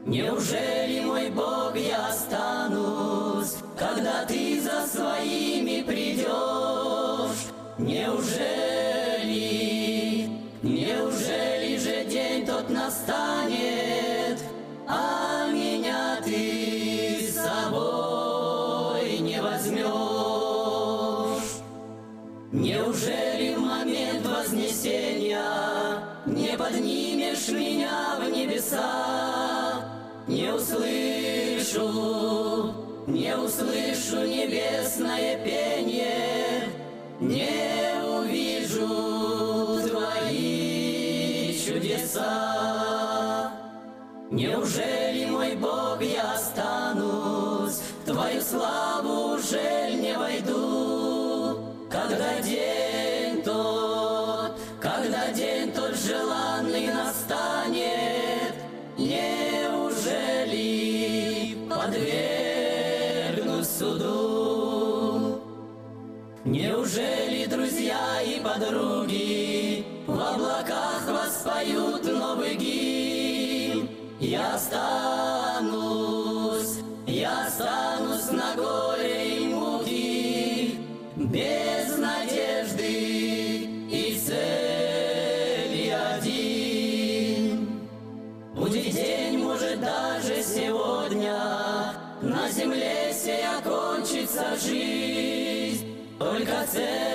Неужели, мой Бог, я останусь, когда Ты за своими придешь? Неужели же день тот настанет, а меня Ты с собой не возьмешь? Неужели в момент вознесения не поднимешь меня в небеса? Не услышу небесное пение, не увижу Твои чудеса. Неужели, мой Бог, я останусь, в Твою славу уже не войду? Когда день тот желанный настанет, неужели подвергнусь суду? Неужели друзья и подруги в облаках воспоют новый гимн? Я останусь на горе и муки, без надежды и цели один. Будет день, может, даже сегодня на земле сей окончится жизнь. Только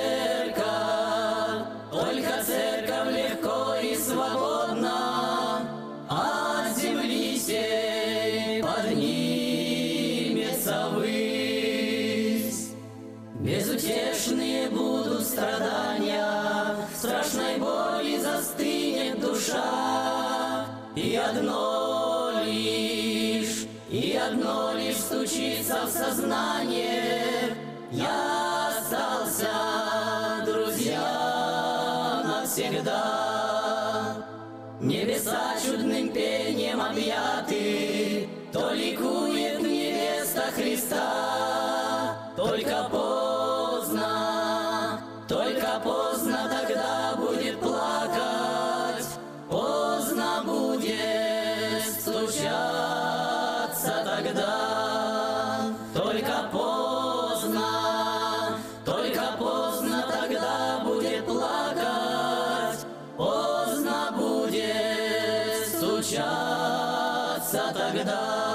церковь легко и свободно от земли сей поднимется ввысь. Безутешные будут страдания, в страшной боли застынет душа, и одно лишь стучится в сознание: я остался, друзья, навсегда. Небеса чудным пением объяты, то ликует невеста Христа. Только поздно тогда будет плакать, поздно будет стучаться тогда. Только поздно тогда будет плакать, поздно будет стучаться тогда.